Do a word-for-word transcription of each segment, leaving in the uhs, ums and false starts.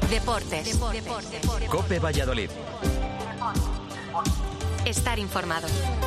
Deportes. Deportes. Deportes. COPE Valladolid. Estar informado.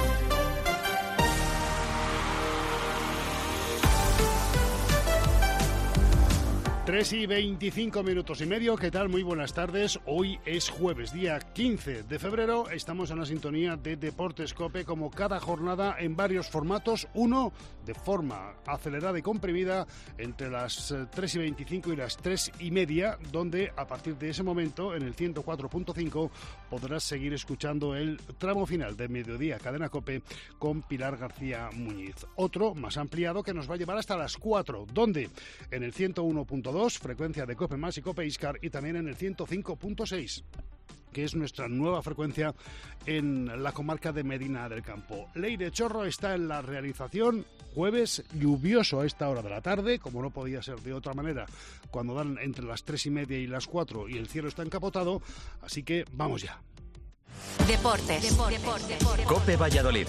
tres y veinticinco minutos y medio, ¿qué tal? Muy buenas tardes. Hoy es jueves, día quince de febrero. Estamos en la sintonía de Deportes COPE, como cada jornada en varios formatos. Uno de forma acelerada y comprimida entre las tres y veinticinco y las tres y media, donde a partir de ese momento, en el ciento cuatro punto cinco, podrás seguir escuchando el tramo final de Mediodía Cadena COPE con Pilar García Muñiz. Otro más ampliado que nos va a llevar hasta las cuatro, donde en el ciento uno punto dos, frecuencia de COPE Más y COPE Iscar, y también en el ciento cinco punto seis, que es nuestra nueva frecuencia en la comarca de Medina del Campo. Leire Chorro está en la realización. Jueves lluvioso a esta hora de la tarde, como no podía ser de otra manera, cuando dan entre las tres y media y las cuatro y el cielo está encapotado, así que vamos ya. Deportes. Deportes. Deportes. COPE Valladolid.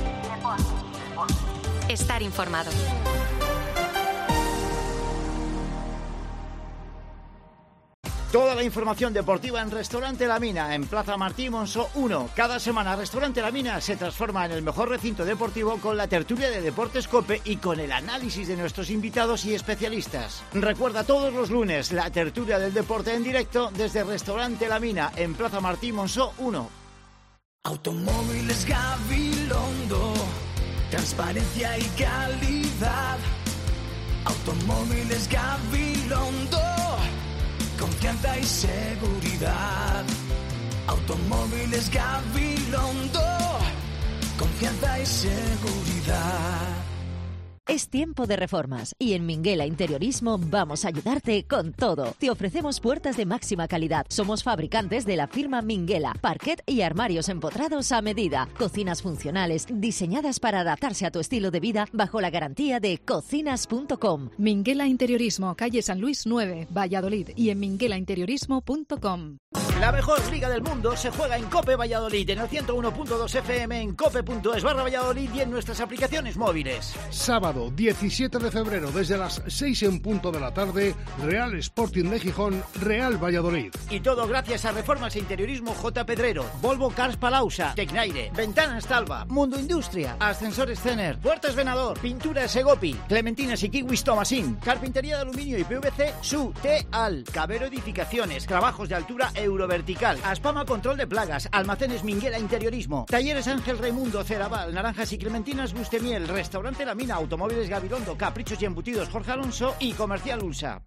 Estar informado. Toda la información deportiva en Restaurante La Mina, en Plaza Martí Monzó uno. Cada semana Restaurante La Mina se transforma en el mejor recinto deportivo con la tertulia de Deportes COPE y con el análisis de nuestros invitados y especialistas. Recuerda, todos los lunes, la tertulia del deporte en directo desde Restaurante La Mina, en Plaza Martí Monzó uno. Automóviles Gabilondo, transparencia y calidad. Automóviles Gabilondo, confianza y seguridad. Automóviles Gabilondo, confianza y seguridad. Es tiempo de reformas y en Minguela Interiorismo vamos a ayudarte con todo. Te ofrecemos puertas de máxima calidad. Somos fabricantes de la firma Minguela, parquet y armarios empotrados a medida. Cocinas funcionales diseñadas para adaptarse a tu estilo de vida bajo la garantía de cocinas punto com. Minguela Interiorismo, calle San Luis nueve, Valladolid, y en minguela interiorismo punto com. La mejor liga del mundo se juega en COPE Valladolid, en el ciento uno punto dos F M, en cope punto es barra Valladolid y en nuestras aplicaciones móviles. Sábado diecisiete de febrero, desde las seis en punto de la tarde, Real Sporting de Gijón, Real Valladolid. Y todo gracias a Reformas e Interiorismo J. Pedrero, Volvo Cars Palausa, Tecnaire, Ventanas Talva, Mundo Industria, Ascensores Cener, Puertas Venador, Pintura Segopi, Clementinas y Kiwis Tomasín, Carpintería de Aluminio y P V C, Su, T-Al, Cabero Edificaciones, Trabajos de Altura Eurovertical, Aspama Control de Plagas, Almacenes Minguela Interiorismo, Talleres Ángel Raimundo, Ceraval, Naranjas y Clementinas Bustemiel, Restaurante La Mina, Automóviles Gabilondo, Caprichos y Embutidos Jorge Alonso y Comercial Ulsa.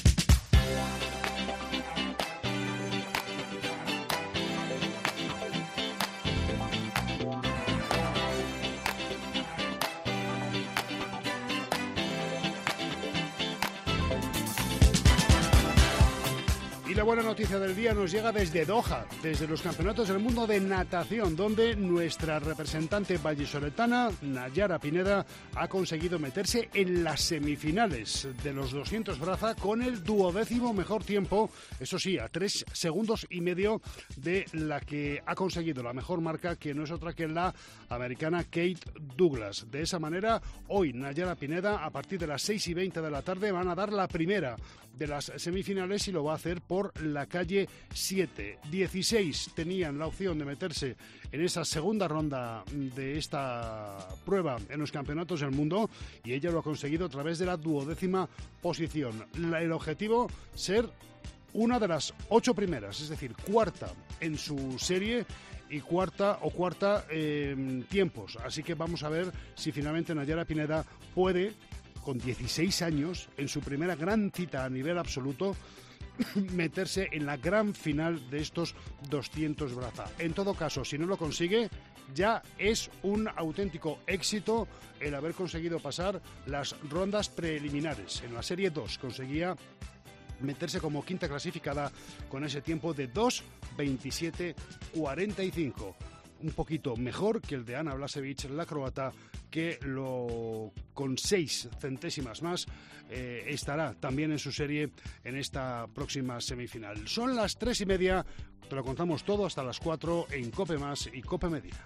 La buena noticia del día nos llega desde Doha, desde los Campeonatos del Mundo de Natación, donde nuestra representante vallisoletana, Nayara Pineda, ha conseguido meterse en las semifinales de los doscientos braza con el duodécimo mejor tiempo, eso sí, a tres segundos y medio de la que ha conseguido la mejor marca, que no es otra que la americana Kate Douglas. De esa manera, hoy Nayara Pineda, a partir de las seis y veinte de la tarde, van a dar la primera de las semifinales y lo va a hacer por la calle siete. dieciséis tenían la opción de meterse en esa segunda ronda de esta prueba en los Campeonatos del Mundo y ella lo ha conseguido a través de la duodécima posición. La, el objetivo, ser una de las ocho primeras, es decir, cuarta en su serie y cuarta o cuarta eh, tiempos. Así que vamos a ver si finalmente Nayara Pineda puede, con dieciséis años, en su primera gran cita a nivel absoluto, meterse en la gran final de estos doscientos braza. En todo caso, si no lo consigue, ya es un auténtico éxito el haber conseguido pasar las rondas preliminares. En la serie dos conseguía meterse como quinta clasificada con ese tiempo de dos veintisiete cuarenta y cinco. Un poquito mejor que el de Ana Blasevich, la croata, que lo con seis centésimas más eh, estará también en su serie en esta próxima semifinal. Son las tres y media, te lo contamos todo hasta las cuatro en COPE Más y COPE Medina.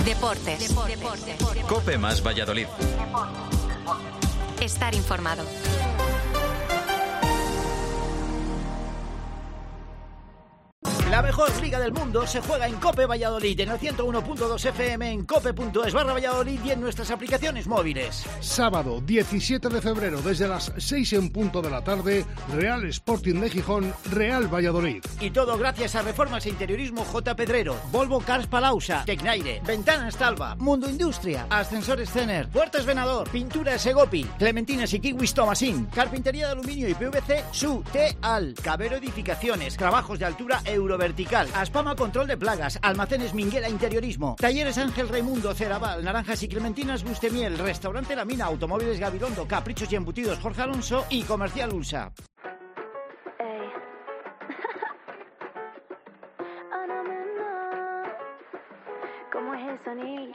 Deportes. Deportes. COPE más Valladolid. Estar informado. La mejor liga del mundo se juega en COPE Valladolid, en el ciento uno punto dos F M, en cope punto es barra Valladolid y en nuestras aplicaciones móviles. Sábado diecisiete de febrero, desde las seis en punto de la tarde, Real Sporting de Gijón, Real Valladolid. Y todo gracias a Reformas e Interiorismo J. Pedrero, Volvo Cars Palausa, Tecnaire, Ventanas Talva, Mundo Industria, Ascensores Cener, Puertas Venador, Pintura Segopi, Clementinas y Kiwis Tomasín, Carpintería de Aluminio y P V C, Su, T-Al, Cabero Edificaciones, Trabajos de Altura Eurovertical, Aspama Control de Plagas, Almacenes Minguela Interiorismo, Talleres Ángel Raimundo, Ceraval, Naranjas y Clementinas Bustemiel, Restaurante La Mina, Automóviles Gabilondo, Caprichos y Embutidos Jorge Alonso y Comercial Ulsa. Ey. Ahora mismo, ¿cómo es eso, Nick?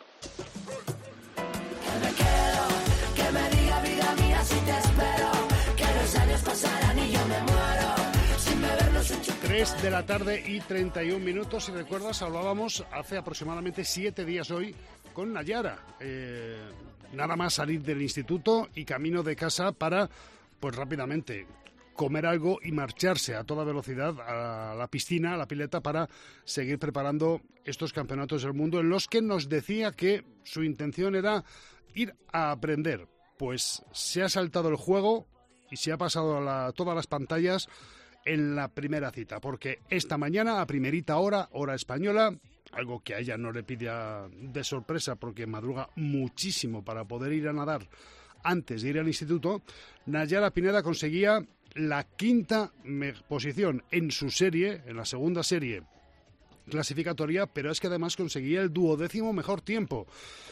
Que me quedo, que me diga vida mía si te espero, que los años pasarán y yo me muero, sin bebernos un chupito. tres de la tarde y treinta y un minutos, si recuerdas, hablábamos hace aproximadamente siete días hoy con Nayara. Eh, nada más salir del instituto y camino de casa para, pues rápidamente, comer algo y marcharse a toda velocidad a la piscina, a la pileta, para seguir preparando estos campeonatos del mundo en los que nos decía que su intención era ir a aprender. Pues se ha saltado el juego y se ha pasado a la, todas las pantallas en la primera cita, porque esta mañana a primerita hora, hora española, algo que a ella no le pide de sorpresa porque madruga muchísimo para poder ir a nadar antes de ir al instituto, Nayara Pineda conseguía la quinta posición en su serie, en la segunda serie clasificatoria, pero es que además conseguía el duodécimo mejor tiempo.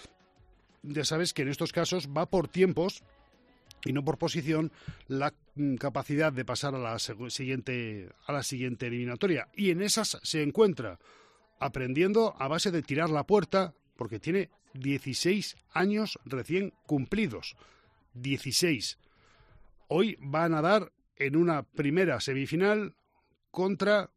Ya sabes que en estos casos va por tiempos y no por posición la capacidad de pasar a la siguiente a la siguiente eliminatoria, y en esas se encuentra aprendiendo a base de tirar la puerta, porque tiene dieciséis años recién cumplidos. dieciséis. Hoy va a nadar en una primera semifinal contra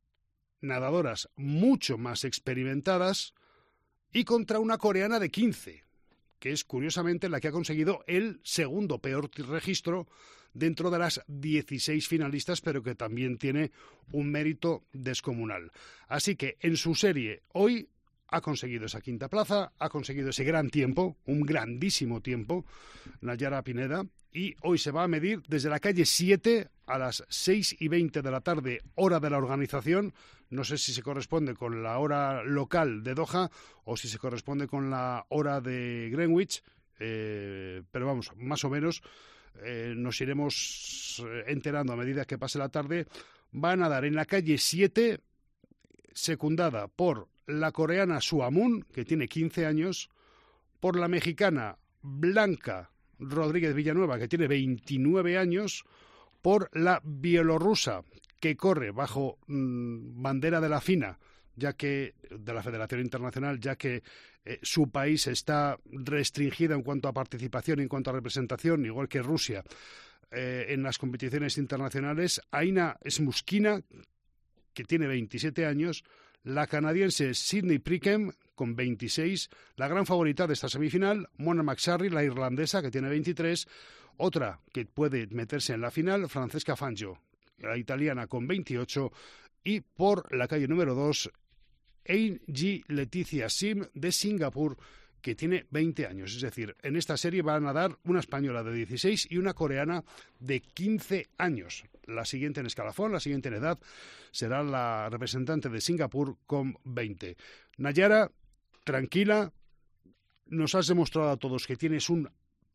nadadoras mucho más experimentadas y contra una coreana de quince, que es curiosamente la que ha conseguido el segundo peor registro dentro de las dieciséis finalistas, pero que también tiene un mérito descomunal. Así que en su serie hoy ha conseguido esa quinta plaza, ha conseguido ese gran tiempo, un grandísimo tiempo, Nayara Pineda, y hoy se va a medir desde la calle siete a las seis y veinte de la tarde, hora de la organización. No sé si se corresponde con la hora local de Doha o si se corresponde con la hora de Greenwich, eh, pero vamos, más o menos eh, nos iremos enterando a medida que pase la tarde. Va a nadar en la calle siete, secundada por la coreana Suamun, que tiene quince años, por la mexicana Blanca Rodríguez Villanueva, que tiene veintinueve años, por la bielorrusa, que corre bajo mmm, bandera de la FINA, ya que de la Federación Internacional, ya que eh, su país está restringido en cuanto a participación y en cuanto a representación, igual que Rusia, eh, en las competiciones internacionales. Aina Smuskina, que tiene veintisiete años, la canadiense Sydney Prickham, con veintiséis, la gran favorita de esta semifinal, Mona McSharry, la irlandesa, que tiene veintitrés, otra que puede meterse en la final, Francesca Fangio, la italiana, con veintiocho, y por la calle número dos, Ein G. Leticia Sim, de Singapur, que tiene veinte años. Es decir, en esta serie van a nadar una española de dieciséis y una coreana de quince años. La siguiente en escalafón, la siguiente en edad, será la representante de Singapur con veinte. Nayara, tranquila, nos has demostrado a todos que tienes un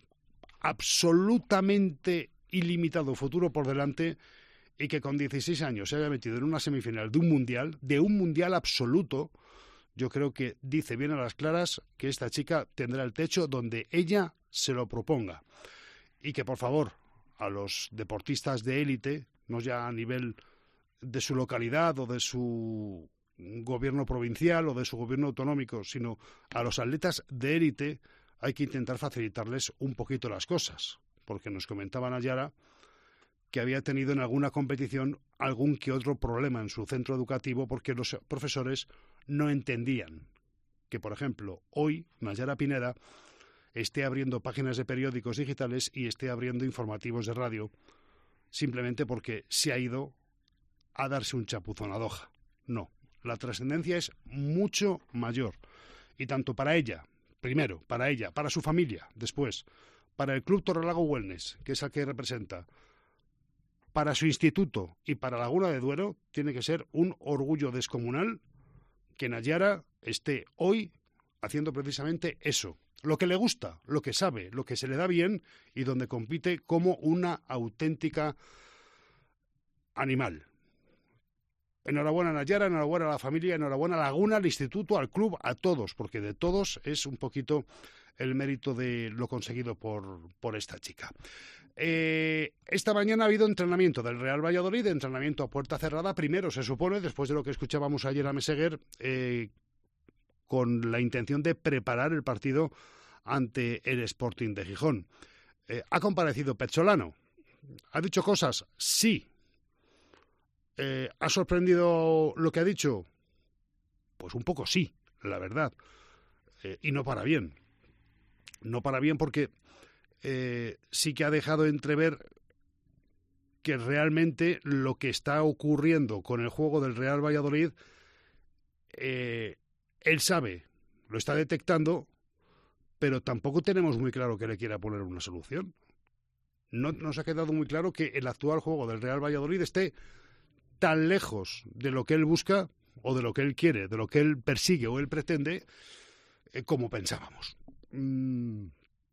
absolutamente ilimitado futuro por delante y que con dieciséis años se haya metido en una semifinal de un mundial, de un mundial absoluto. Yo creo que dice bien a las claras que esta chica tendrá el techo donde ella se lo proponga. Y que, por favor, a los deportistas de élite, no ya a nivel de su localidad o de su gobierno provincial o de su gobierno autonómico, sino a los atletas de élite, hay que intentar facilitarles un poquito las cosas. Porque nos comentaba Nayara que había tenido en alguna competición algún que otro problema en su centro educativo porque los profesores no entendían que, por ejemplo, hoy Nayara Pineda esté abriendo páginas de periódicos digitales y esté abriendo informativos de radio, simplemente porque se ha ido a darse un chapuzón a Doha. No, la trascendencia es mucho mayor. Y tanto para ella, primero, para ella, para su familia, después, para el Club Torrelago Wellness, que es al que representa, para su instituto y para Laguna de Duero, tiene que ser un orgullo descomunal que Nayara esté hoy haciendo precisamente eso, lo que le gusta, lo que sabe, lo que se le da bien y donde compite como una auténtica animal. Enhorabuena Nayara, enhorabuena a la familia, enhorabuena a Laguna, al instituto, al club, a todos, porque de todos es un poquito el mérito de lo conseguido por, por esta chica. Eh, esta mañana ha habido entrenamiento del Real Valladolid, entrenamiento a puerta cerrada, primero se supone, después de lo que escuchábamos ayer a Meseguer, eh, con la intención de preparar el partido ante el Sporting de Gijón. Eh, ha comparecido Pezzolano, ha dicho cosas, sí. Eh, ¿Ha sorprendido lo que ha dicho? Pues un poco sí, la verdad. Eh, y no para bien. No para bien porque eh, sí que ha dejado entrever que realmente lo que está ocurriendo con el juego del Real Valladolid, eh, él sabe, lo está detectando, pero tampoco tenemos muy claro que le quiera poner una solución. No nos ha quedado muy claro que el actual juego del Real Valladolid esté tan lejos de lo que él busca o de lo que él quiere, de lo que él persigue o él pretende, eh, como pensábamos. Mm.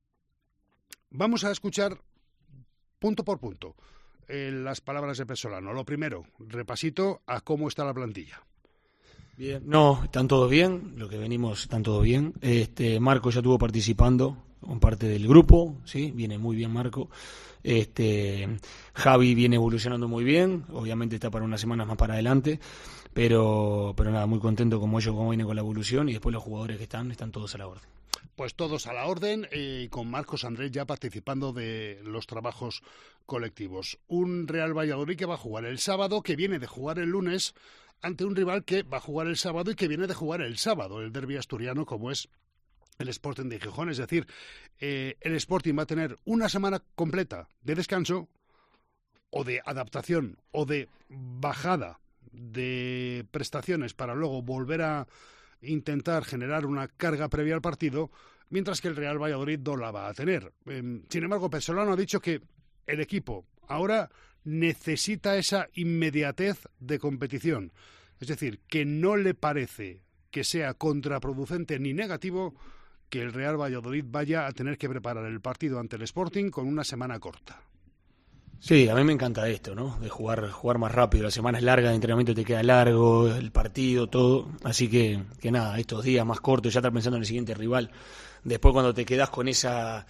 Vamos a escuchar punto por punto eh, las palabras de Pezzolano. Lo primero, repasito a cómo está la plantilla. Bien, no, están todos bien, lo que venimos están todos bien. Este Marco ya estuvo participando con parte del grupo, sí, viene muy bien Marco. Este Javi viene evolucionando muy bien, obviamente está para unas semanas más para adelante, pero pero nada, muy contento como ellos como vienen con la evolución y después los jugadores que están, están todos a la orden. Pues todos a la orden, eh, con Marcos Andrés ya participando de los trabajos colectivos. Un Real Valladolid que va a jugar el sábado, que viene de jugar el lunes, ante un rival que va a jugar el sábado y que viene de jugar el sábado, el derbi asturiano, como es el Sporting de Gijón. Es decir, eh, el Sporting va a tener una semana completa de descanso o de adaptación o de bajada de prestaciones para luego volver a intentar generar una carga previa al partido, mientras que el Real Valladolid no la va a tener. Eh, sin embargo, Pezzolano ha dicho que el equipo ahora necesita esa inmediatez de competición. Es decir, que no le parece que sea contraproducente ni negativo que el Real Valladolid vaya a tener que preparar el partido ante el Sporting con una semana corta. Sí, a mí me encanta esto, ¿no? De jugar jugar más rápido. La semana es larga, el entrenamiento te queda largo, el partido, todo. Así que, que nada, estos días más cortos, ya estar pensando en el siguiente rival. Después cuando te quedás con esa...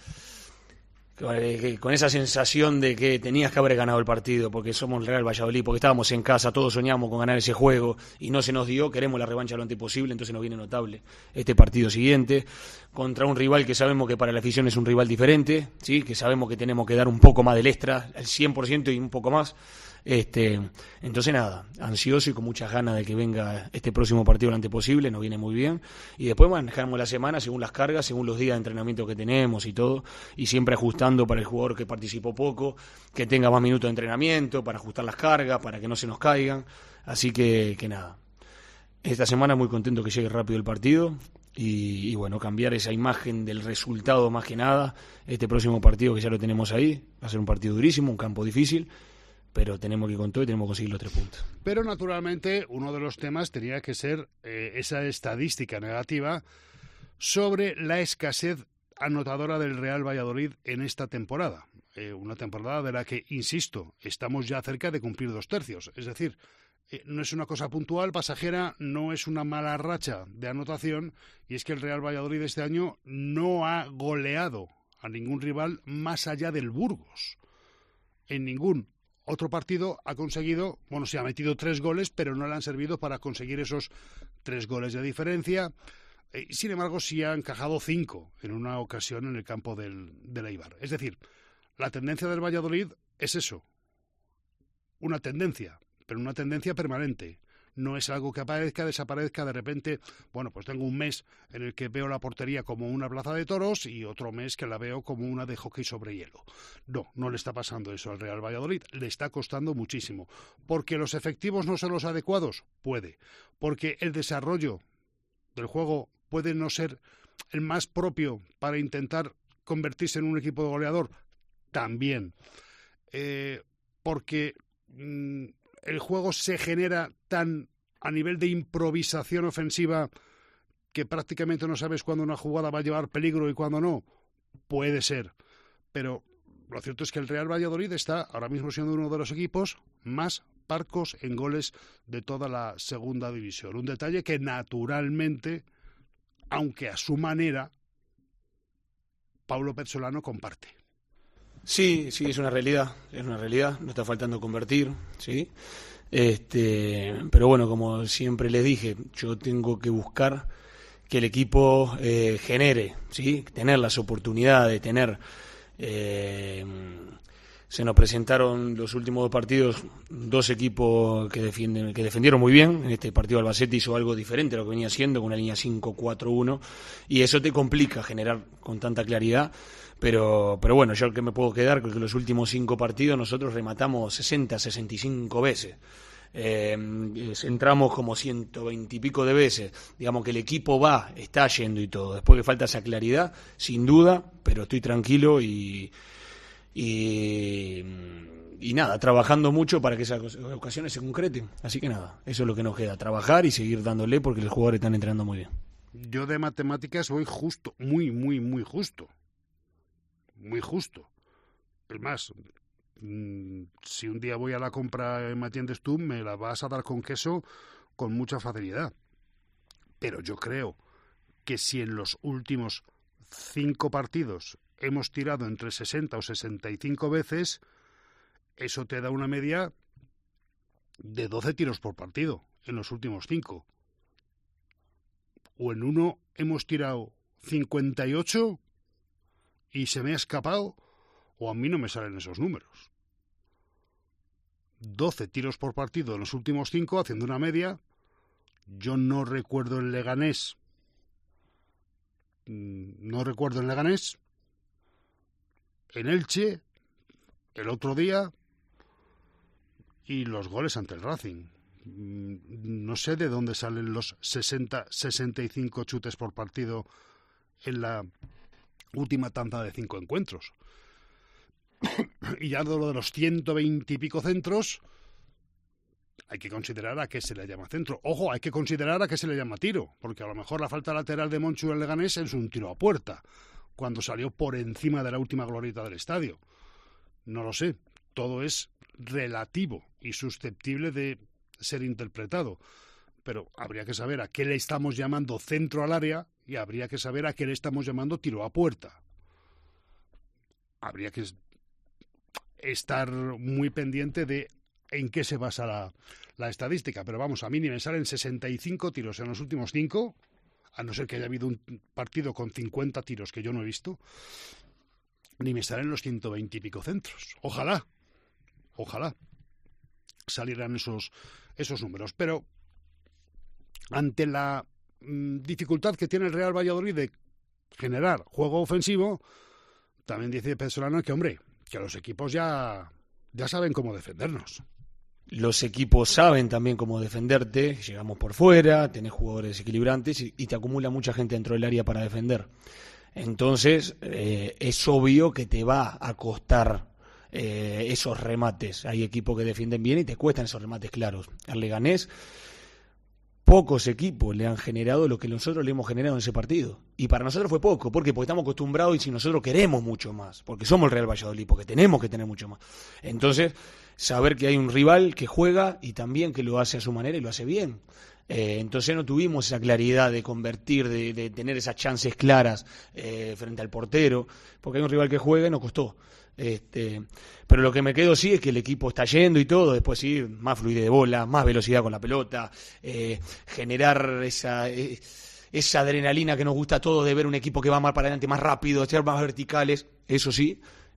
con esa sensación de que tenías que haber ganado el partido porque somos el Real Valladolid, porque estábamos en casa, todos soñamos con ganar ese juego y no se nos dio, queremos la revancha lo antes posible, entonces nos viene notable este partido siguiente contra un rival que sabemos que para la afición es un rival diferente, ¿sí? Que sabemos que tenemos que dar un poco más del extra, el cien por ciento y un poco más. Este, entonces nada, ansioso y con muchas ganas de que venga este próximo partido lo antes posible, nos viene muy bien y después manejamos la semana según las cargas, según los días de entrenamiento que tenemos y todo, y siempre ajustando para el jugador que participó poco, que tenga más minutos de entrenamiento, para ajustar las cargas, para que no se nos caigan, así que, que nada, esta semana muy contento que llegue rápido el partido y, y bueno, cambiar esa imagen del resultado más que nada, este próximo partido que ya lo tenemos ahí, va a ser un partido durísimo, un campo difícil, pero tenemos que ir con todo y tenemos que conseguir los tres puntos. Pero naturalmente uno de los temas tenía que ser eh, esa estadística negativa sobre la escasez anotadora del Real Valladolid en esta temporada. Eh, una temporada de la que, insisto, estamos ya cerca de cumplir dos tercios. Es decir, eh, no es una cosa puntual, pasajera, no es una mala racha de anotación, y es que el Real Valladolid este año no ha goleado a ningún rival más allá del Burgos. En ningún otro partido ha conseguido, bueno, se ha metido tres goles, pero no le han servido para conseguir esos tres goles de diferencia. Eh, sin embargo, sí ha encajado cinco en una ocasión en el campo del, del Eibar. Es decir, la tendencia del Valladolid es eso, una tendencia, pero una tendencia permanente. No es algo que aparezca, desaparezca, de repente, bueno, pues tengo un mes en el que veo la portería como una plaza de toros y otro mes que la veo como una de hockey sobre hielo. No, no le está pasando eso al Real Valladolid, le está costando muchísimo. ¿Porque los efectivos no son los adecuados? Puede. ¿Porque el desarrollo del juego puede no ser el más propio para intentar convertirse en un equipo de goleador? También. Eh, porque mmm, el juego se genera tan a nivel de improvisación ofensiva que prácticamente no sabes cuándo una jugada va a llevar peligro y cuándo no. Puede ser. Pero lo cierto es que el Real Valladolid está ahora mismo siendo uno de los equipos más parcos en goles de toda la segunda división. Un detalle que naturalmente, aunque a su manera, Paulo Pezzolano comparte. Sí, sí, es una realidad, es una realidad, no está faltando convertir, ¿sí? Este, pero bueno, como siempre les dije, yo tengo que buscar que el equipo eh, genere, ¿sí? Tener las oportunidades, tener... Eh, se nos presentaron los últimos dos partidos dos equipos que defienden, que defendieron muy bien. En este partido Albacete hizo algo diferente a lo que venía haciendo, con una línea cinco cuatro uno, y eso te complica generar con tanta claridad. Pero, pero bueno, yo el que me puedo quedar, creo que los últimos cinco partidos nosotros rematamos sesenta, sesenta y cinco veces. Eh, entramos como ciento veinte y pico de veces. Digamos que el equipo va, está yendo y todo. Después que falta esa claridad, sin duda, pero estoy tranquilo y, y, y nada, trabajando mucho para que esas ocasiones se concreten. Así que nada, eso es lo que nos queda, trabajar y seguir dándole porque los jugadores están entrenando muy bien. Yo de matemáticas voy justo, muy, muy, muy justo. Muy justo. Es más, mmm, si un día voy a la compra y me atiendes tú, me la vas a dar con queso con mucha facilidad. Pero yo creo que si en los últimos cinco partidos hemos tirado entre sesenta o sesenta y cinco veces, eso te da una media de doce tiros por partido en los últimos cinco. O en uno hemos tirado cincuenta y ocho y se me ha escapado, o a mí no me salen esos números. doce tiros por partido en los últimos cinco, haciendo una media. Yo no recuerdo en Leganés. No recuerdo en Leganés. En Elche, el otro día, y los goles ante el Racing. No sé de dónde salen los sesenta, sesenta y cinco chutes por partido en la última tanda de cinco encuentros. Y ya de lo de los ciento veinte y pico centros, hay que considerar a qué se le llama centro. Ojo, hay que considerar a qué se le llama tiro, porque a lo mejor la falta lateral de Monchu en Leganés es un tiro a puerta, cuando salió por encima de la última glorieta del estadio. No lo sé, todo es relativo y susceptible de ser interpretado, pero habría que saber a qué le estamos llamando centro al área y habría que saber a qué le estamos llamando tiro a puerta. Habría que estar muy pendiente de en qué se basa la, la estadística, pero vamos, a mí ni me salen sesenta y cinco tiros en los últimos cinco, a no ser que haya habido un partido con cincuenta tiros que yo no he visto, ni me salen los ciento veinte y pico centros. Ojalá, ojalá salieran esos, esos números, pero ante la mmm, dificultad que tiene el Real Valladolid de generar juego ofensivo, también dice Pezzolano que, hombre, que los equipos ya, ya saben cómo defendernos. Los equipos saben también cómo defenderte, llegamos por fuera, tenés jugadores equilibrantes y, y te acumula mucha gente dentro del área para defender. Entonces, eh, es obvio que te va a costar eh, esos remates. Hay equipos que defienden bien y te cuestan esos remates claros. Al Leganés, pocos equipos le han generado lo que nosotros le hemos generado en ese partido. Y para nosotros fue poco. ¿Por qué? Porque estamos acostumbrados y si nosotros queremos mucho más. Porque somos el Real Valladolid, porque tenemos que tener mucho más. Entonces, saber que hay un rival que juega y también que lo hace a su manera y lo hace bien. Eh, entonces no tuvimos esa claridad de convertir, de, de tener esas chances claras eh, frente al portero, porque hay un rival que juega y nos costó. Este, pero lo que me quedo sí es que el equipo está yendo y todo, después sí, más fluidez de bola, más velocidad con la pelota, eh, generar esa, eh, esa adrenalina que nos gusta a todos de ver un equipo que va más para adelante, más rápido, ser más verticales, eso sí,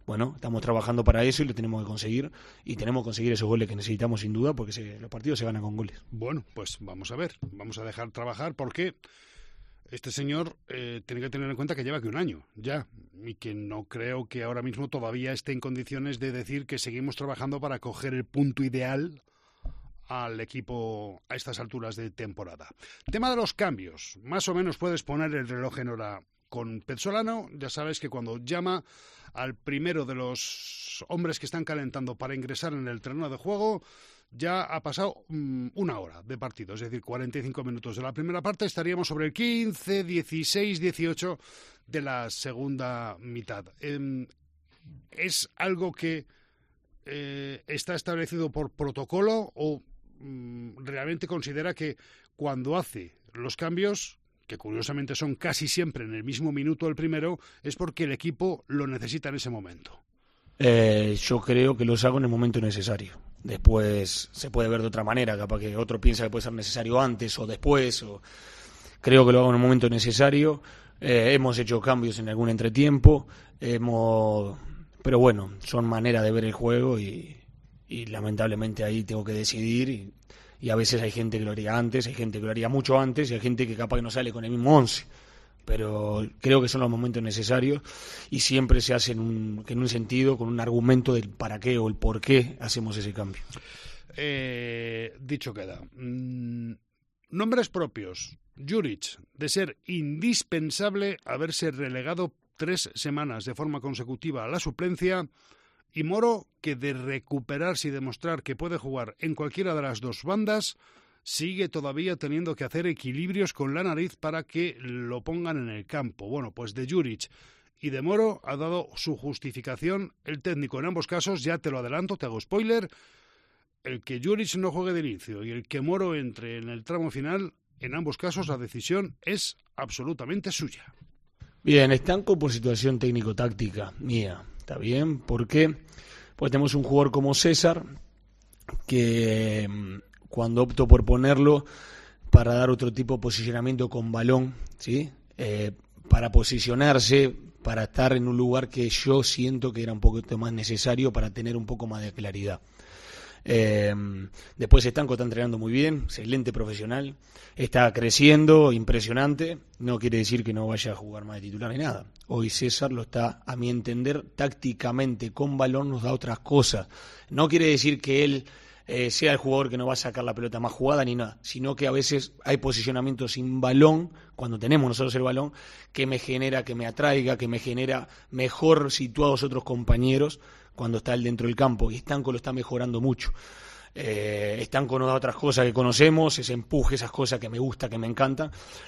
bueno, estamos trabajando para eso y lo tenemos que conseguir, y tenemos que conseguir esos goles que necesitamos sin duda, porque se, los partidos se ganan con goles. Bueno, pues vamos a ver, vamos a dejar trabajar, porque este señor eh, tiene que tener en cuenta que lleva que un año ya, y que no creo que ahora mismo todavía esté en condiciones de decir que seguimos trabajando para coger el punto ideal al equipo a estas alturas de temporada. Tema de los cambios, más o menos puedes poner el reloj en hora con Pezzolano. Ya sabes que cuando llama al primero de los hombres que están calentando para ingresar en el terreno de juego, ya ha pasado um, una hora de partido, es decir, cuarenta y cinco minutos de la primera parte, estaríamos sobre el quince, dieciséis, dieciocho de la segunda mitad. Eh, ¿Es algo que eh, está establecido por protocolo o um, realmente considera que cuando hace los cambios, que curiosamente son casi siempre en el mismo minuto el primero, es porque el equipo lo necesita en ese momento? Eh, yo creo que los hago en el momento necesario. Después se puede ver de otra manera, capaz que otro piensa que puede ser necesario antes o después. O... Creo que lo hago en el momento necesario. Eh, hemos hecho cambios en algún entretiempo, hemos... pero bueno, son maneras de ver el juego y, y lamentablemente ahí tengo que decidir y... y a veces hay gente que lo haría antes, hay gente que lo haría mucho antes y hay gente que capaz que no sale con el mismo once. Pero creo que son los momentos necesarios y siempre se hace en un, en un sentido, con un argumento del para qué o el por qué hacemos ese cambio. Eh, dicho queda. Mm, nombres propios. Juric, de ser indispensable haberse relegado tres semanas de forma consecutiva a la suplencia, y Moro, que de recuperarse y demostrar que puede jugar en cualquiera de las dos bandas, sigue todavía teniendo que hacer equilibrios con la nariz para que lo pongan en el campo. Bueno, pues de Juric y de Moro ha dado su justificación el técnico en ambos casos, ya te lo adelanto, te hago spoiler, el que Juric no juegue de inicio y el que Moro entre en el tramo final, en ambos casos la decisión es absolutamente suya. Bien, estanco por situación técnico-táctica mía, ¿está bien? ¿Por qué? Pues tenemos un jugador como César que cuando opto por ponerlo para dar otro tipo de posicionamiento con balón, ¿sí? Eh, para posicionarse, para estar en un lugar que yo siento que era un poquito más necesario para tener un poco más de claridad. Eh, después Estanco está entrenando muy bien, excelente profesional, está creciendo, impresionante. No quiere decir que no vaya a jugar más de titular ni nada. Hoy César lo está, a mi entender, tácticamente con balón nos da otras cosas. No quiere decir que él eh, sea el jugador que no va a sacar la pelota más jugada ni nada, sino que a veces hay posicionamientos sin balón, cuando tenemos nosotros el balón, que me genera, que me atraiga, que me genera mejor situados otros compañeros cuando está él dentro del campo, y Estanco lo está mejorando mucho. Eh, Estanco nos da otras cosas que conocemos, ese empuje, esas cosas que me gusta, que me encantan,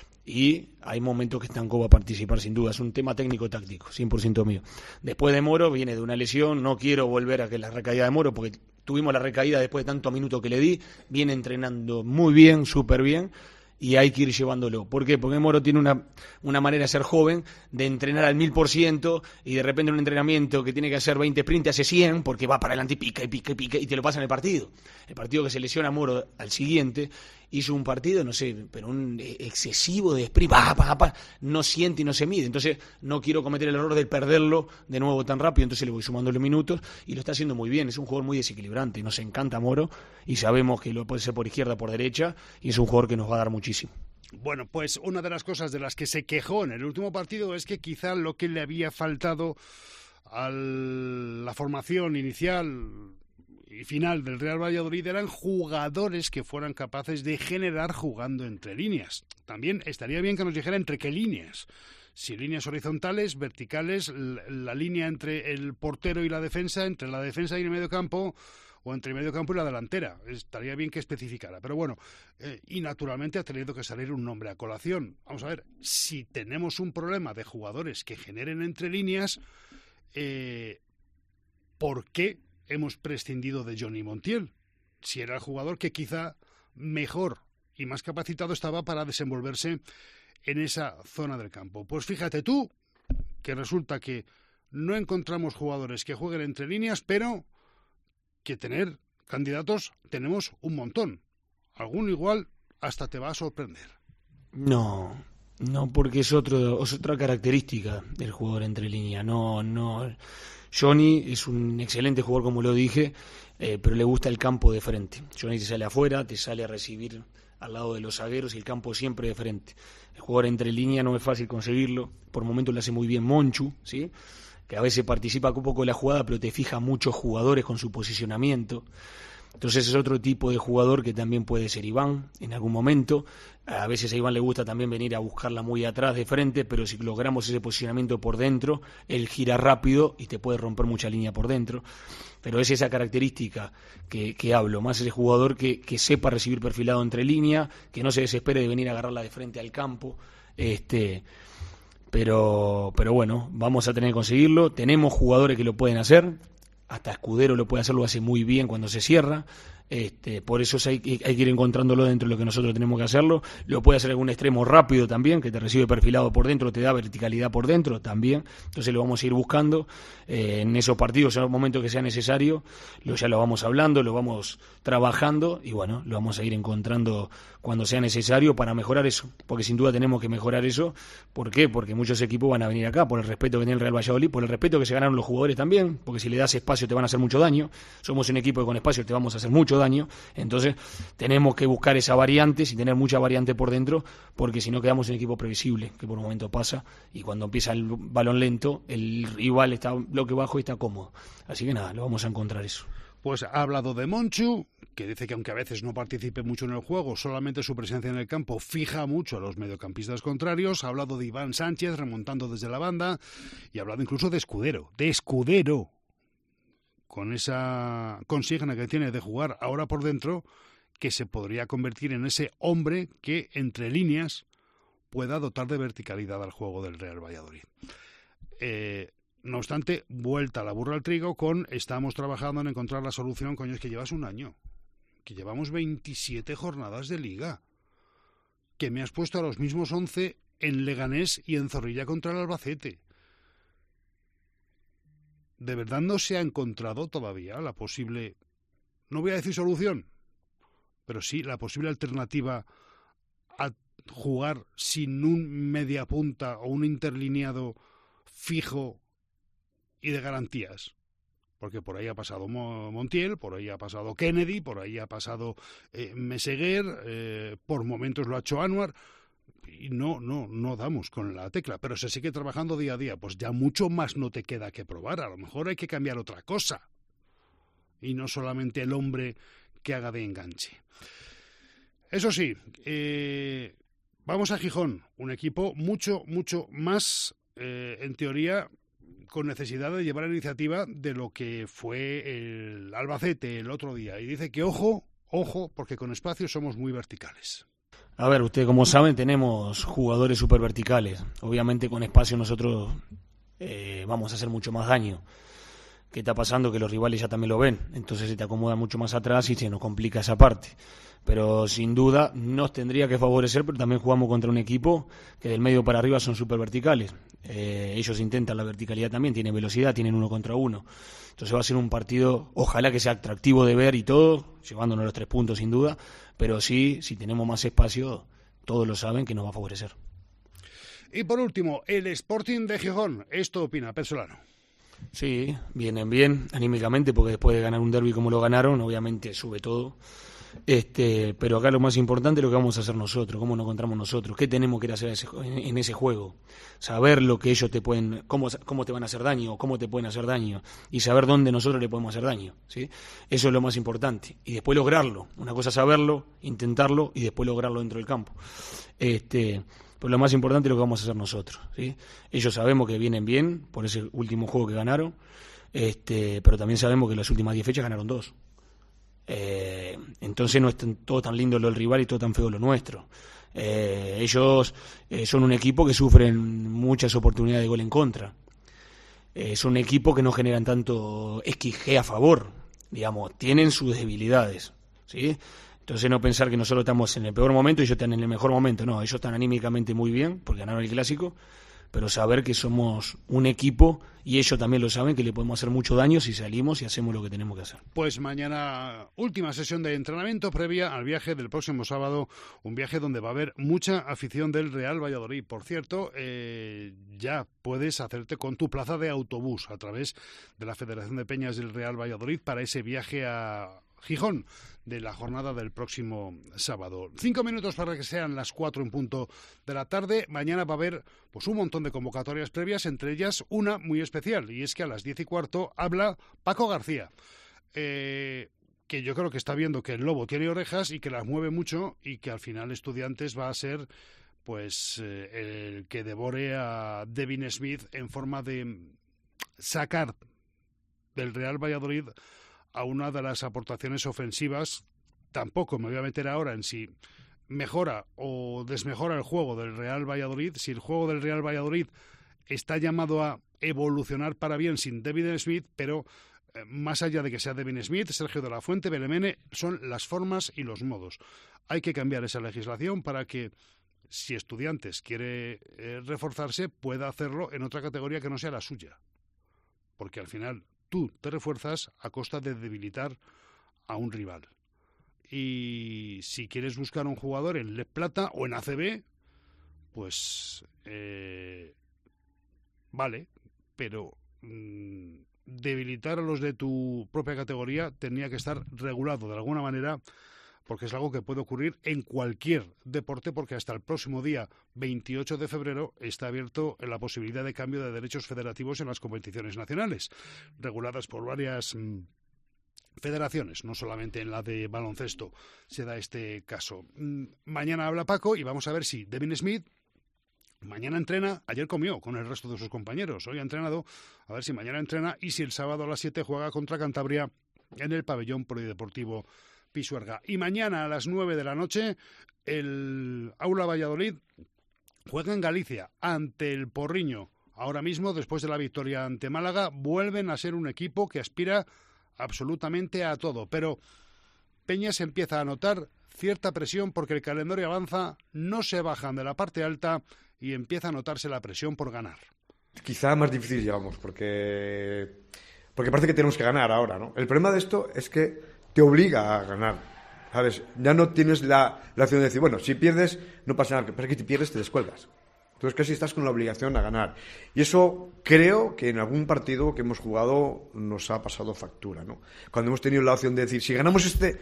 y hay momentos que Estanco va a participar sin duda. Es un tema técnico-táctico, cien por ciento mío. Después de Moro, viene de una lesión, no quiero volver a que la recaída de Moro, porque tuvimos la recaída después de tantos minutos que le di, viene entrenando muy bien, súper bien, y hay que ir llevándolo. ¿Por qué? Porque Moro tiene una, una manera de ser joven, de entrenar al mil por ciento, y de repente en un entrenamiento que tiene que hacer veinte sprint hace cien, porque va para adelante y pica y pica y pica, y te lo pasa en el partido. El partido que se lesiona Moro al siguiente, hizo un partido, no sé, pero un excesivo de sprint, pa, pa, pa, no siente y no se mide. Entonces no quiero cometer el error de perderlo de nuevo tan rápido, entonces le voy sumando los minutos, y lo está haciendo muy bien. Es un jugador muy desequilibrante, nos encanta Moro, y sabemos que lo puede ser por izquierda, por derecha, y es un jugador que nos va a dar muchísimo. Bueno, pues una de las cosas de las que se quejó en el último partido es que quizá lo que le había faltado a la formación inicial y final del Real Valladolid eran jugadores que fueran capaces de generar jugando entre líneas. También estaría bien que nos dijera entre qué líneas. Si líneas horizontales, verticales, la, la línea entre el portero y la defensa, entre la defensa y el medio campo, o entre el medio campo y la delantera. Estaría bien que especificara. Pero bueno, eh, y naturalmente ha tenido que salir un nombre a colación. Vamos a ver, si tenemos un problema de jugadores que generen entre líneas, eh, ¿por qué hemos prescindido de Johnny Montiel? Si era el jugador que quizá mejor y más capacitado estaba para desenvolverse en esa zona del campo. Pues fíjate tú que resulta que no encontramos jugadores que jueguen entre líneas, pero que tener candidatos tenemos un montón. Alguno igual hasta te va a sorprender. No, no, porque es otro, es otra característica del jugador entre líneas. No, no, Johnny es un excelente jugador, como lo dije, eh, pero le gusta el campo de frente. Johnny te sale afuera, te sale a recibir al lado de los zagueros y el campo siempre de frente. El jugador entre línea no es fácil conseguirlo, por momentos lo hace muy bien Monchu, ¿sí? Que a veces participa un poco de la jugada, pero te fija muchos jugadores con su posicionamiento. Entonces es otro tipo de jugador que también puede ser Iván en algún momento. A veces a Iván le gusta también venir a buscarla muy atrás de frente, pero si logramos ese posicionamiento por dentro, él gira rápido y te puede romper mucha línea por dentro. Pero es esa característica que, que hablo, más ese jugador que, que sepa recibir perfilado entre línea, que no se desespere de venir a agarrarla de frente al campo. Este, pero, pero bueno, vamos a tener que conseguirlo. Tenemos jugadores que lo pueden hacer. Hasta Escudero lo puede hacer, lo hace muy bien cuando se cierra. Este, por eso hay, hay que ir encontrándolo dentro de lo que nosotros tenemos que hacerlo. Lo puede hacer algún extremo rápido también, que te recibe perfilado por dentro, te da verticalidad por dentro también. Entonces lo vamos a ir buscando eh, en esos partidos, en el momento que sea necesario. Lo, ya lo vamos hablando, lo vamos trabajando y bueno, lo vamos a ir encontrando cuando sea necesario para mejorar eso. Porque sin duda tenemos que mejorar eso. ¿Por qué? Porque muchos equipos van a venir acá por el respeto que tiene el Real Valladolid, por el respeto que se ganaron los jugadores también, porque si le das espacio te van a hacer mucho daño. Somos un equipo que con espacio te vamos a hacer mucho daño, entonces tenemos que buscar esa variante y tener mucha variante por dentro, porque si no quedamos un equipo previsible, que por un momento pasa, y cuando empieza el balón lento, el rival está bloque bajo y está cómodo. Así que nada, lo vamos a encontrar eso. Pues ha hablado de Monchu, que dice que aunque a veces no participe mucho en el juego, solamente su presencia en el campo fija mucho a los mediocampistas contrarios. Ha hablado de Iván Sánchez remontando desde la banda y ha hablado incluso de Escudero, de Escudero, con esa consigna que tiene de jugar ahora por dentro, que se podría convertir en ese hombre que, entre líneas, pueda dotar de verticalidad al juego del Real Valladolid. Eh, no obstante, vuelta la burra al trigo con estamos trabajando en encontrar la solución. Coño, es que llevas un año, que llevamos veintisiete jornadas de Liga, que me has puesto a los mismos once en Leganés y en Zorrilla contra el Albacete. ¿De verdad no se ha encontrado todavía la posible, no voy a decir solución, pero sí la posible alternativa a jugar sin un mediapunta o un interlineado fijo y de garantías? Porque por ahí ha pasado Montiel, por ahí ha pasado Kennedy, por ahí ha pasado eh, Meseguer, eh, por momentos lo ha hecho Anwar, y no, no, no damos con la tecla, pero se sigue trabajando día a día. Pues ya mucho más no te queda que probar, a lo mejor hay que cambiar otra cosa, y no solamente el hombre que haga de enganche. Eso sí, eh, vamos a Gijón, un equipo mucho, mucho más, eh, en teoría, con necesidad de llevar la iniciativa de lo que fue el Albacete el otro día. Y dice que ojo, ojo, porque con espacio somos muy verticales. A ver, ustedes como saben tenemos jugadores súper verticales. Obviamente con espacio nosotros eh, vamos a hacer mucho más daño. ¿Qué está pasando? Que los rivales ya también lo ven. Entonces se te acomoda mucho más atrás y se nos complica esa parte. Pero sin duda nos tendría que favorecer, pero también jugamos contra un equipo que del medio para arriba son súper verticales. Eh, ellos intentan la verticalidad también, tienen velocidad, tienen uno contra uno. Entonces va a ser un partido, ojalá que sea atractivo de ver y todo, llevándonos los tres puntos sin duda, pero sí, si tenemos más espacio, todos lo saben que nos va a favorecer. Y por último, el Sporting de Gijón. ¿Esto opina Pep Solano? Sí, vienen bien anímicamente, porque después de ganar un derbi como lo ganaron, obviamente sube todo. Este, pero acá lo más importante es lo que vamos a hacer nosotros, cómo nos encontramos nosotros, qué tenemos que ir a hacer ese, en, en ese juego, saber lo que ellos te pueden, cómo, cómo te van a hacer daño, cómo te pueden hacer daño, y saber dónde nosotros le podemos hacer daño, ¿sí? Eso es lo más importante, y después lograrlo. Una cosa es saberlo, intentarlo, y después lograrlo dentro del campo. Este, pero lo más importante es lo que vamos a hacer nosotros, ¿sí? Ellos sabemos que vienen bien por ese último juego que ganaron, este, pero también sabemos que las últimas diez fechas ganaron dos. Eh, entonces no es todo tan lindo lo del rival y todo tan feo lo nuestro. Eh, ellos eh, son un equipo que sufren muchas oportunidades de gol en contra. Eh, son un equipo que no generan tanto equis ge a favor, digamos, tienen sus debilidades, ¿sí? Entonces no pensar que nosotros estamos en el peor momento y ellos están en el mejor momento. No, ellos están anímicamente muy bien porque ganaron el clásico, pero saber que somos un equipo y ellos también lo saben, que le podemos hacer mucho daño si salimos y hacemos lo que tenemos que hacer. Pues mañana última sesión de entrenamiento previa al viaje del próximo sábado, un viaje donde va a haber mucha afición del Real Valladolid. Por cierto, eh, ya puedes hacerte con tu plaza de autobús a través de la Federación de Peñas del Real Valladolid para ese viaje a Gijón de la jornada del próximo sábado. Cinco minutos para que sean las cuatro en punto de la tarde. Mañana va a haber pues un montón de convocatorias previas, entre ellas una muy especial, y es que a las diez y cuarto habla Paco García, eh, que yo creo que está viendo que el lobo tiene orejas y que las mueve mucho, y que al final Estudiantes va a ser pues eh, el que devore a Devin Smith en forma de sacar del Real Valladolid a una de las aportaciones ofensivas. Tampoco me voy a meter ahora en si mejora o desmejora el juego del Real Valladolid, si el juego del Real Valladolid está llamado a evolucionar para bien sin Devin Smith, pero eh, más allá de que sea Devin Smith, Sergio de la Fuente, Belemene, son las formas y los modos. Hay que cambiar esa legislación para que, si Estudiantes quiere eh, reforzarse, pueda hacerlo en otra categoría que no sea la suya, porque al final tú te refuerzas a costa de debilitar a un rival. Y si quieres buscar un jugador en Les Plata o en A C B, pues eh, vale, pero mmm, debilitar a los de tu propia categoría tenía que estar regulado de alguna manera, porque es algo que puede ocurrir en cualquier deporte, porque hasta el próximo día veintiocho de febrero está abierto la posibilidad de cambio de derechos federativos en las competiciones nacionales, reguladas por varias mmm, federaciones, no solamente en la de baloncesto se da este caso. Mm, mañana habla Paco y vamos a ver si Devin Smith mañana entrena. Ayer comió con el resto de sus compañeros, hoy ha entrenado, a ver si mañana entrena y si el sábado a las siete juega contra Cantabria en el pabellón polideportivo Pisuerga. Y mañana a las nueve de la noche el Aula Valladolid juega en Galicia ante el Porriño. Ahora mismo, después de la victoria ante Málaga, vuelven a ser un equipo que aspira absolutamente a todo, pero Peñas empieza a notar cierta presión porque el calendario avanza, no se bajan de la parte alta y empieza a notarse la presión por ganar. Quizá más difícil llevamos porque porque parece que tenemos que ganar ahora, ¿no? El problema de esto es que te obliga a ganar, ¿sabes? Ya no tienes la, la opción de decir, bueno, si pierdes no pasa nada, pero es que si pierdes te descuelgas. Entonces casi estás con la obligación a ganar. Y eso creo que en algún partido que hemos jugado nos ha pasado factura, ¿no? Cuando hemos tenido la opción de decir, si ganamos este...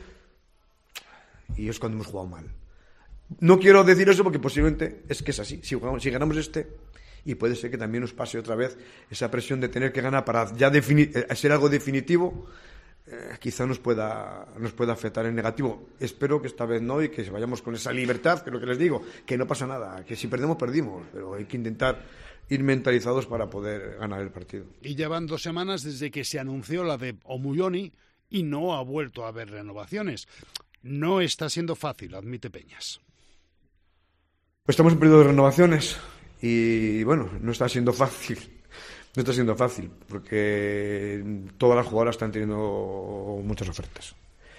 Y es cuando hemos jugado mal. No quiero decir eso porque posiblemente es que es así. Si, jugamos, si ganamos este... Y puede ser que también nos pase otra vez esa presión de tener que ganar para ya defini- ser algo definitivo... Eh, quizá nos pueda nos pueda afectar en negativo. Espero que esta vez no y que vayamos con esa libertad, que es lo que les digo, que no pasa nada, que si perdemos, perdimos, pero hay que intentar ir mentalizados para poder ganar el partido. Y ya van dos semanas desde que se anunció la de Omuyoni y no ha vuelto a haber renovaciones. No está siendo fácil, admite Peñas. Pues estamos en periodo de renovaciones y bueno, no está siendo fácil. No está siendo fácil, porque todas las jugadoras están teniendo muchas ofertas.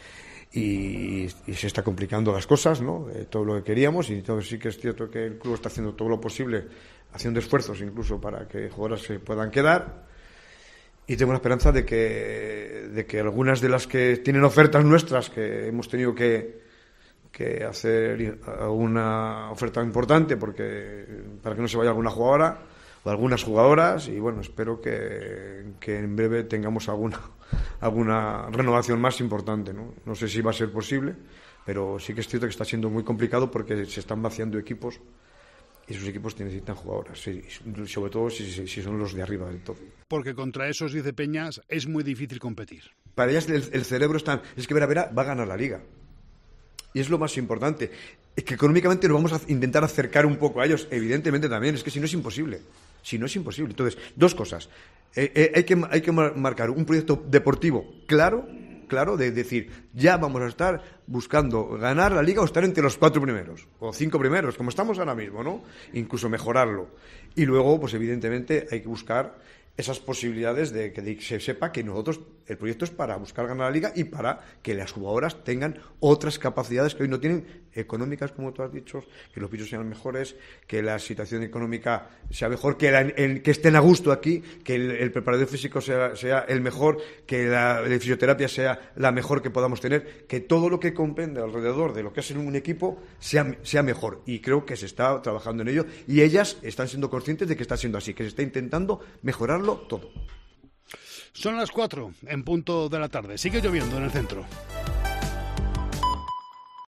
Y, y se está complicando las cosas, ¿no? Eh, todo lo que queríamos, y todo, sí que es cierto que el club está haciendo todo lo posible, haciendo esfuerzos incluso para que jugadoras se puedan quedar. Y tengo la esperanza de que, de que algunas de las que tienen ofertas nuestras, que hemos tenido que, que hacer una oferta importante porque para que no se vaya alguna jugadora, o algunas jugadoras, y bueno, espero que, que en breve tengamos alguna alguna renovación más importante, ¿no? No sé si va a ser posible, pero sí que es cierto que está siendo muy complicado porque se están vaciando equipos y esos equipos necesitan jugadoras, sí, sobre todo si, si, si son los de arriba del todo. Porque contra esos, dice Peñas, es muy difícil competir. Para ellas el, el cerebro está... Es que Vera Vera va a ganar la Liga. Y es lo más importante. Es que económicamente nos vamos a intentar acercar un poco a ellos, evidentemente también, es que si no es imposible. Si no es imposible. Entonces, dos cosas. Eh, eh, hay que, hay que marcar un proyecto deportivo claro, claro, de decir, ya vamos a estar buscando ganar la Liga o estar entre los cuatro primeros, o cinco primeros, como estamos ahora mismo, ¿no? Incluso mejorarlo. Y luego, pues evidentemente, hay que buscar esas posibilidades de que se sepa que nosotros, el proyecto es para buscar ganar la Liga y para que las jugadoras tengan otras capacidades que hoy no tienen, económicas, como tú has dicho, que los pisos sean mejores, que la situación económica sea mejor, que, la, el, que estén a gusto aquí, que el, el preparador físico sea, sea el mejor, que la, la fisioterapia sea la mejor que podamos tener, que todo lo que comprende alrededor de lo que es un equipo sea, sea mejor. Y creo que se está trabajando en ello y ellas están siendo conscientes de que está siendo así, que se está intentando mejorarlo todo. Son las cuatro en punto de la tarde. Sigue lloviendo en el centro.